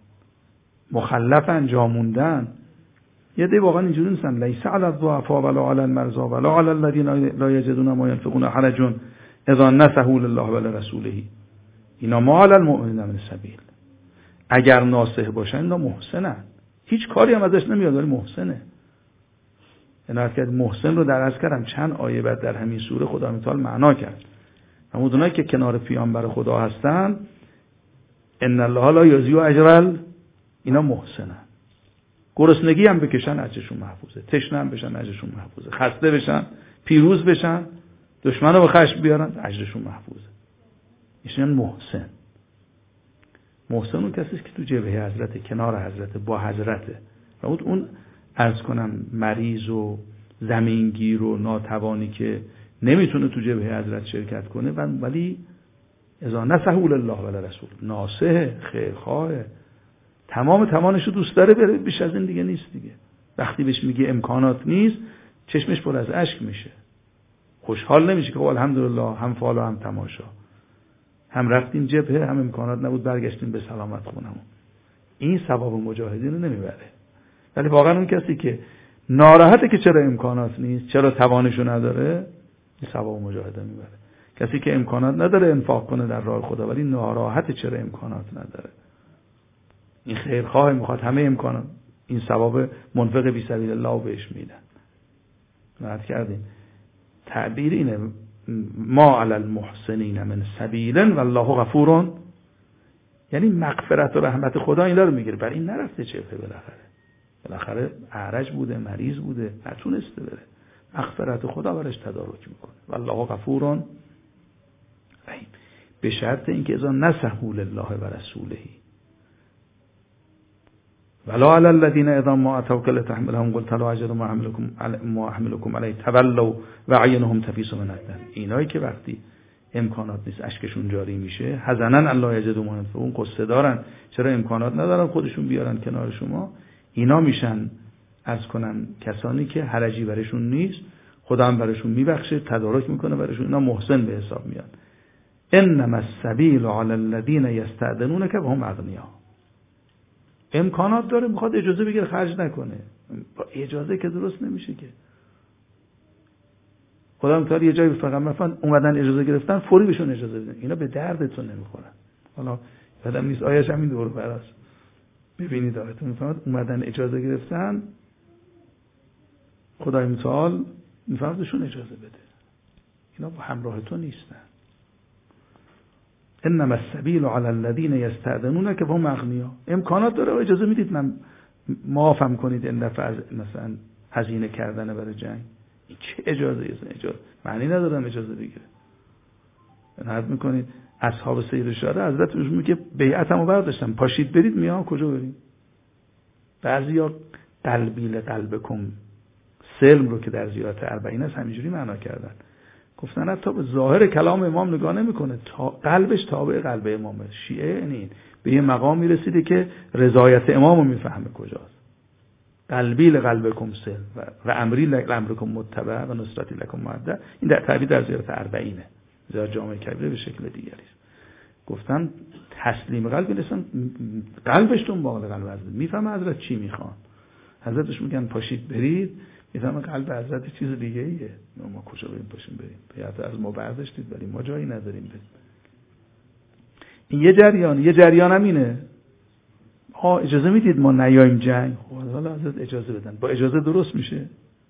مخلفن، جا موندن. یه عده واقعا اینجوری نیستن. لیس علی الضعفاء ولا علی المرضى ولا علی الذین لا یجدون ما ينفقون حرج اذا نصحوا لله ولرسوله اینا ما علی المؤمنین من سبیل. اگر ناصح باشن اینا محسنن، هیچ کاری هم ازش نمیاد ولی محسنه. عنایت کرد محسن رو در از کردم چند آیه بعد در همین سوره خدا متعال معنا کرد. اما اونایی که کنار پیامبر خدا هستن ان الله لا یضیع اجر، اینا محسنن. گرسنگی هم بکشن اجرشون محفوظه، تشنه هم بشن اجرشون محفوظه، خسته بشن پیروز بشن، دشمن رو به خشم بیارن اجرشون محفوظه. ایشون محسن. محسن اون کسی است که تو جبهه حضرت، کنار حضرت، با حضرته. و اون عرض کنم مریض و زمینگیر و ناتوانی که نمیتونه تو جبهه حضرت شرکت کنه ولی اذا نصحوا لله ولرسول، ناصح، خیرخواه، تمام توانش رو دوست داره بره، بیش از این دیگه نیست دیگه. وقتی بهش میگه امکانات نیست چشمش پر از اشک میشه، خوشحال نمیشه که الحمدلله هم فال و هم تماشا، هم رفتیم جبهه هم امکانات نبود برگشتیم به سلامت خونمون. این ثواب مجاهدین رو نمیبره. ولی واقعا اون کسی که ناراحته که چرا امکانات نیست، چرا توانشو نداره، این ثواب مجاهده میبره. کسی که امکانات نداره انفاق کنه در راه خدا ولی ناراحته چرا امکانات نداره، این خیرخواه میخواد همه امکانات، این ثواب منفق فی سبیل الله بهش میدن. نهایت کردیم تعبیر اینه ما علی المحسنین من سبیل والله غفور، یعنی مغفرت و رحمت خدا اینا رو میگیره. برای این نرفته چهره، بالاخره بالاخره اعرج بوده، مریض بوده، نتونسته بره، مغفرت خدا برش تدارک میکنه. والله غفور رحیم، به شرط اینکه اذا نصحوا لله و رسوله ولا علی الذین اذا ما اتوک لتحملهم قلت لا اجد ما احملکم ما احملکم علیه تولوا و اعینهم تفیض من الدم. اینایی که وقتی امکانات نیست اشکشون جاری میشه، حزنن الله یجدوا ما ينفقون، قصه دارن چرا امکانات ندارن خودشون بیارن کنار شما، اینا میشن از کنن کسانی که حرجی برشون نیست، خدا هم برشون میبخشه، تدارک میکنه برشون، اینا محسن به حساب میان. انما السبیل علی الذین یستأذنونک وهم اغنیا. امکانات داره میخواد اجازه بگیره خرج نکنه، با اجازه که درست نمیشه که. خدا متعال یه جایی فقط مثلا اومدن اجازه گرفتن فوری بهشون اجازه بدن، اینا به دردتون نمیخورن. حالا یادم نیست آیه‌اش همین دور براست. ببینید آیتون میفهمید اومدن اجازه گرفتن خدای متعال میفهمدشون اجازه بده، اینا با همراه تو نیستن. انما السبیل علی الذین یستأذنونک وهم اغنیا. امکانات داره و اجازه میدید من معافم کنید این دفعه از مثلا هزینه کردن برای جنگ. این چه اجازه است؟ اجازه معنی ندارم اجازه بگیره. نهاد میکنید اصحاب سید الشهدا حضرت بهشون میگه بیعتمو برداشتم پاشید برید، میام کجا بریم؟ بعضیا قلبیل قلبکم سلم رو که در زیارت اربعین است همینجوری معنا کردن، گفتن حتی به ظاهر کلام امام نگاه نمیکنه، تا قلبش تابع قلب امامه. شیعه یعنی به یه مقام میرسیده که رضایت امامو میفهمه کجاست. قلبی لقلبکم سلم و امری لامرکم متبع و نصرتی لکم مودع. این در تعبیر در زیارت اربعینه، زیارت جامع کبیره به شکل دیگری است. گفتن تسلیم قلب میرسن قلبش دنبال قلب حضرت میفهمه حضرت چی میخوان. حضرتش میگن پاشید برید، میفهمه قلب حضرت چیز دیگه ایه. ما کجا بریم پاشیم بریم؟ بیعت از ما برداشتید بریم، ما جایی نداریم بریم. این یه جریان، یه جریان هم اینه ها اجازه میدید ما نیایم جنگ. خب حالا حضرت اجازه بدن، با اجازه درست میشه.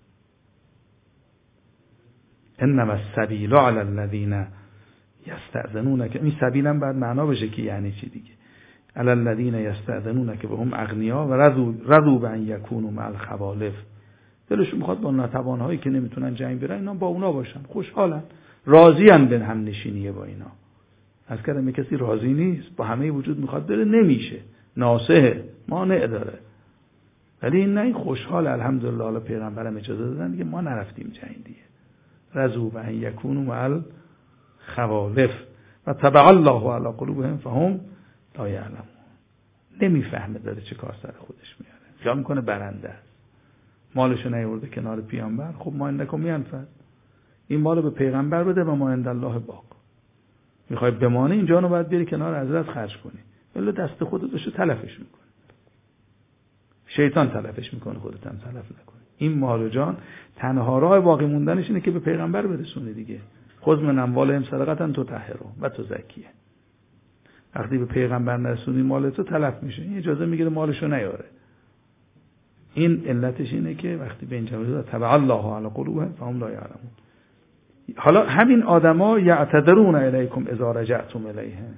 انما السبیل علی الذین یستأذنونک، این سبیل هم باید معنا بشه که یعنی چی دیگه. علی الذین یستأذنونک و هم اغنیا و رضوا رضوا بان یکونوا مع الخوالف. دلشون میخواد با ناتوانهایی که نمیتونن جنگ برن اینا با اونا باشن، خوشحالن، راضیان به هم نشینیه با اینا. از کردم کسی راضی نیست، با همه وجود میخواد بره، نمیشه، ناصحه، مانع داره. ولی این نه، این خوشحال الحمدلله. حالا پیغمبرم اجازه دادن دیگه، ما نرفتیم جنگ دیگه. رضوا بان یکونوا مع الخوالف و طبع الله علی قلوبهم فهم لا یعلمون. نمیفهمه داره چه کار سر خودش میاره، خیال میکنه برنده است. مالشو نیورده کنار پیامبر، خب ما اندکو میانفد، این مالو به پیغمبر بده و ما عند الله باق. میخوای بمانه این جانو باید بری کنار حضرت خرج کنی، ولی دست خودت بشه تلفش میکنی. شیطان تلفش میکنه، خودت هم تلف نکنی. این مال و جان تنها راه باقی موندنش اینه که به پیغمبر برسونی دیگه. خذ من اموالهم صدقه تطهرهم و تزکیه. وقتی به پیغمبر نرسونی مال تو تلف میشه، این اجازه میگیره مالشو نیاره. این علتش اینه که وقتی به این جواب تبع الله علی قلوبهم فهم لا یعلمون. حالا همین آدما یعتذرون الیکم اذا رجعتم الیهم.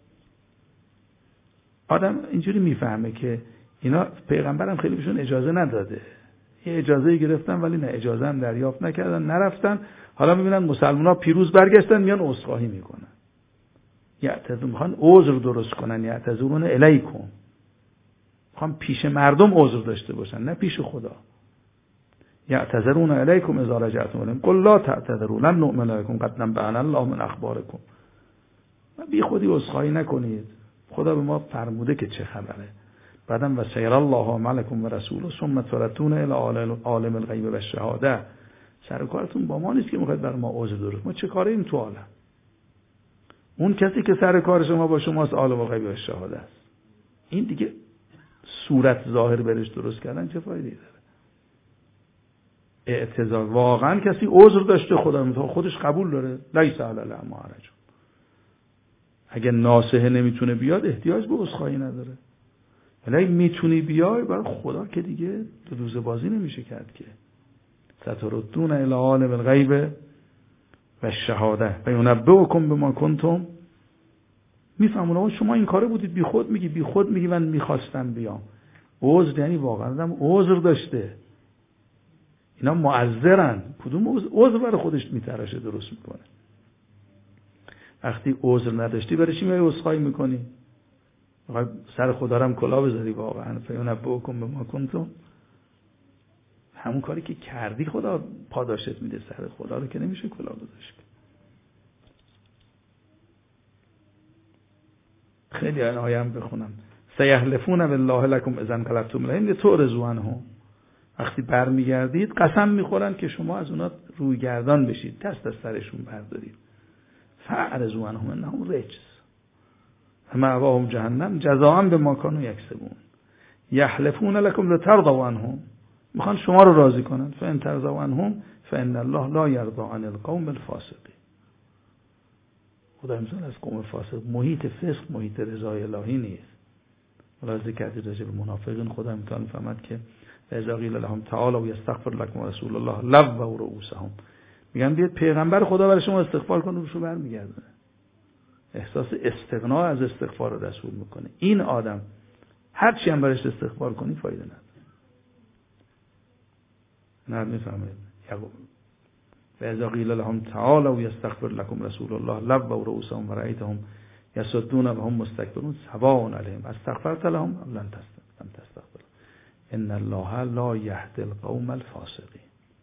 آدم اینجوری میفهمه که اینا پیغمبرم خیلی بهشون اجازه نداده، یه اجازه گرفتن ولی نه اجازه هم دریافت نکردن، نرفتن. حالا میبینن مسلمان‌ها پیروز برگشتن، میان عذرخواهی میکنن، یعتذرون، میخوان عذر درست کنن. یعتذرون الیکم، میخوان پیش مردم عذر داشته باشن نه پیش خدا. یعتذرون الیکم اذا رجعتم الیهم قل لا تعتذروا لن نؤمن لكم قد نبأنا الله من اخبارکم. بی خودی عذرخواهی نکنید، خدا به ما فرموده که چه خبره. بعدم و سیر الله معکم و رسوله ثم تردون الی عالم الغیب و الشهاده. سر کارتون با ما نیست که میخواید برای ما عذر درست، ما چه کاریم تو عالم؟ اون کسی که سر کار شما با شماست عالم الغیب و الشهاده است. این دیگه صورت ظاهر برش درست کردن چه فایده داره؟ اعتذار، واقعا کسی عذر داشته خدا خودش قبول داره، لیس علی الاعمی حرج. اگه ناصحه نمیتونه بیاد احتیاج به عذرخواهی نداره، ولی میتونی بیای برای خدا که دیگه دو روزه بازی نمیشه کرد که. ستردون الی عالم الغیب و الشهاده و ینبئکم بما کنتم. میفهمون شما این کاره بودید، بی خود میگی بی خود میگی من میخواستم بیام. عذر یعنی واقعا آدم عذر داشته. اینا معذرن، کدوم عذر برای خودش میتراشه درست میکنه. وقتی عذر نداشتی برای چی میای عذرخواهی میکنی؟ میخوای سر خدا رو هم کلا بذاری واقعا. فینبئکم بما کنتم، همون کاری که کردی خدا پاداشت میده، سر خدا رو که نمیشه کلا گذاشت. خیلی این آیه هم بخونم. سیحلفون بالله لکم اذا انقلبتم الیهم لتعرضوا عنهم. وقتی برمیگردید قسم میخورن که شما از اونا روی گردان بشید، دست از سرشون بردارید. فاعرضوا عنهم انهم رجس مأواهم جهنم جزاء بما كانوا یکسبون. یحلفون لکم لترضوا عنهم، میخوان شما رو راضی کنن. فان ترضوا عنهم فان الله لا یرضى عن القوم الفاسقین. خدا امسال از قوم فاسق، محیط فسق محیط رضای الهی نیست. ملاحظه کردید راجع به منافقین خدا امتحان فهمد که اذا قیل لهم تعالوا یستغفر لكم رسول الله لووا رؤوسهم. میگن بیاد پیغمبر خدا برای شما استغفار کنه، روشو برمیگردونه. احساس استغنا از استغفار رسول میکنه. این آدم هر چی هم برایش استغفار کنی فایده نداره. نه میفهمید؟ یعقوب و اذا قیل لهم تعالوا یستغفر لكم رسول الله لووا رؤوسهم و رأیتهم یصدون و هم مستكبرون سواء علیهم استغفرت لهم ام لم تستغفر ان الله لا یهدی القوم الفاسقین.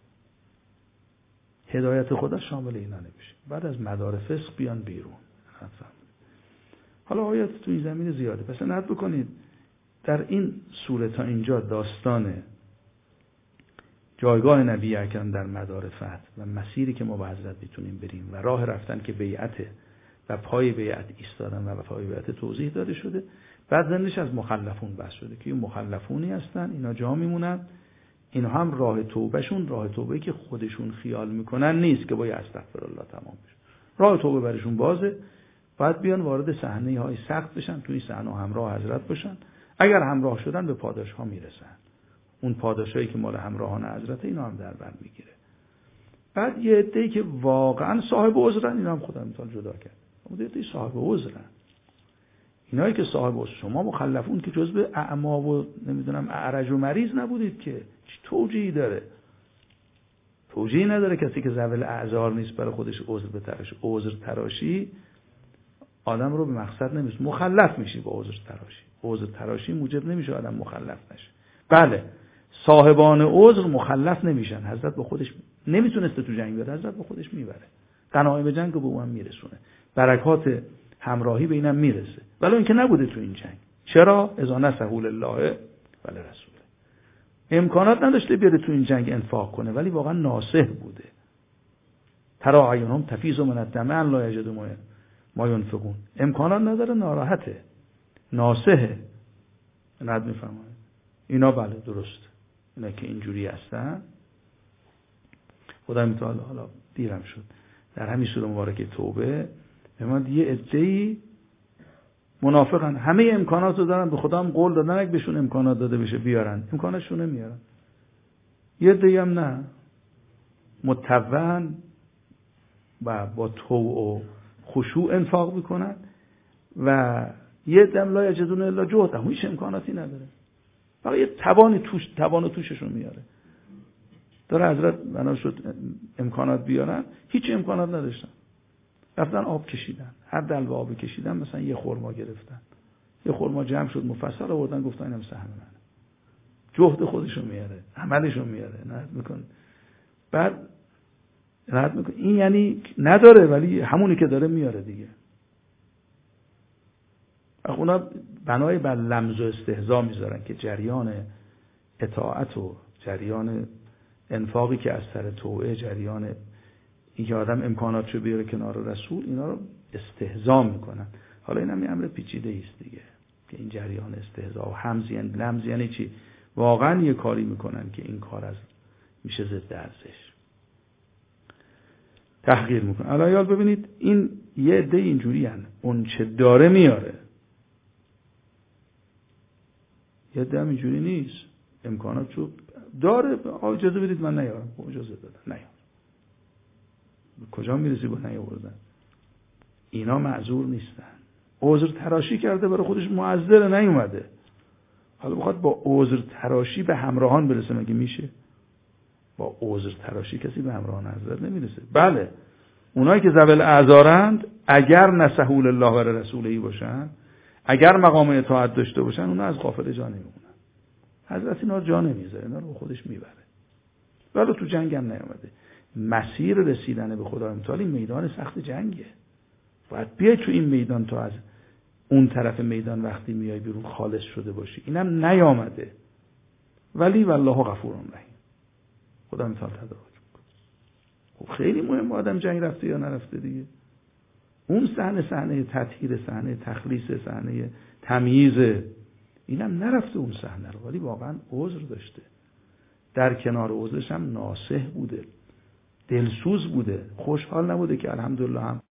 هدایت خدا شامل اینا نمیشه. بعد از مدار فسق بیان بیرون. حالا آیات تو این زمین زیاده، پس نهت بکنید در این سوره تا اینجا داستان جایگاه نبی اکرم در مدار فتح و مسیری که ما با حضرت میتونیم بریم و راه رفتن که بیعته و پای بیعت ایستادن و پای بیعت توضیح داده شده. بعد زندش از مخلفون بحث شده که این مخلفونی هستن، اینا جا میمونن، اینا هم راه توبهشون راه توبه‌ای که خودشون خیال میکنن نیست که باید استغفرالله تمام بشه. راه توبه برشون بازه، باید بیان وارد صحنه‌های سخت بشن، توی صحنه همراه حضرت باشن. اگر همراه شدن به پاداش ها میرسن، اون پاداشایی که مال همراهان حضرت اینا هم در بر میگیره. بعد یه عده‌ای که واقعا صاحب عذرن، اینا هم خدا مثال جدا کرد. اون عده‌ای صاحب عذرن، اینایی که صاحب عذر، شما مخلفون که جزء اعما و نمیدونم اعرج و مریض نبودید که، چی توجیهی داره؟ توجیهی نداره کسی که ذوی اعذار نیست برای خودش عذر بتراشه. عذر تراشی آدم رو به مقصد نمیرسونه، مخلف میشی با عذر تراشی. عذر تراشی موجب نمیشه آدم مخلف نشه. بله صاحبان عذر مخلف نمیشن، حضرت با خودش نمیتونسته تو جنگ بیاد، حضرت با خودش میبره، غنایم جنگ رو به اون میرسونه، برکات همراهی به اینم میرسه. ولی این که نبوده تو این جنگ. چرا؟ اذا نصحوا لله و لرسوله. امکانات نداشته بیاره تو این جنگ انفاق کنه، ولی واقعا ناصح بوده. ترا عیونهم تفیض من الدمع ان لا یجدوا ما ما ينفقون. امکانات نداره، ناراحته، ناصحه. ند میفهمه اینا. بله درست، اینا که اینجوری هستن خدا میتونه. حالا دیرم شد در همین سوره مبارکه توبه ما یه عده‌ای منافقن، همه امکانات رو دارن، به خدا هم قول دادن اگه بهشون امکانات داده بشه بیارن، امکاناتشون نمیارن. یه عده‌ای هم نه، متوان و با طوع و خشوع انفاق میکنن و یه دم لا یجدون الا جهدهم، هیچ امکاناتی نداره، فقط یه توان توش توان توششون میاره. داره حضرت بنا شد امکانات بیارن، هیچ امکانات نداشتن، رفتن آب کشیدن، هر دلو آب کشیدن مثلا یه خرما گرفتن، یه خرما جمع شد مفصل آوردن گفتن اینم سهم منه. جهد خودشون میاره، عملشون میاره، نه میکنه. بعد رد میکنه. این یعنی نداره ولی همونی که داره میاره دیگه. اونا بنای بر لمز و استهزا میذارن که جریان اطاعت و جریان انفاقی که از سر توعه، جریان این که آدم امکاناتشو بیاره کنار رسول، اینا رو استهزا میکنن. حالا این هم یه امر پیچیده است دیگه که این جریان استهزا و همز یعنی لمز یعنی چی؟ واقعا یه کاری میکنن که این کار از میشه ضد ارزش، تحقیر میکنن. الان ببینید این یه عده اینجوری هن، اون چه داره میاره، یه عده هم اینجوری نیست، امکاناتشو داره، اجازه بدید من نیارم، اجازه دادن نیارم، کجا میرسی با نیاوردن؟ اینا معذور نیستن، عذر تراشی کرده برای خودش، معذر نیومده، حالا بخواد با عذر تراشی به همراهان برسه، مگه میشه؟ با عذر تراشی کسی به همراهان حضرت نمیرسه. بله اونایی که ذوی الاعذارند اگر نصحوا لله و رسوله باشن، اگر مقام اطاعت داشته باشن، اونا از غافل جا نمیمونن، حضرت اینا جا نمیذاره، اینا رو خودش میبره. ولی تو جنگ هم نیامده. مسیر رسیدن به خدا متعال میدان سخت جنگه، باید بیای تو این میدان تا از اون طرف میدان وقتی میای بیرون خالص شده باشی. اینم نیامده، ولی والله غفور رحیم، خدا مثال تدارک میکنه. خب خیلی مهم آدم جنگ رفته یا نرفته دیگه. اون صحنه صحنه تطهیر، صحنه تخلیص، صحنه تمییز، اینم نرفته اون صحنه رو، ولی واقعا عذر داشته، در کنار عذرش هم ناصح بوده، دلسوز بوده، خوشحال نبوده که الحمدلله هم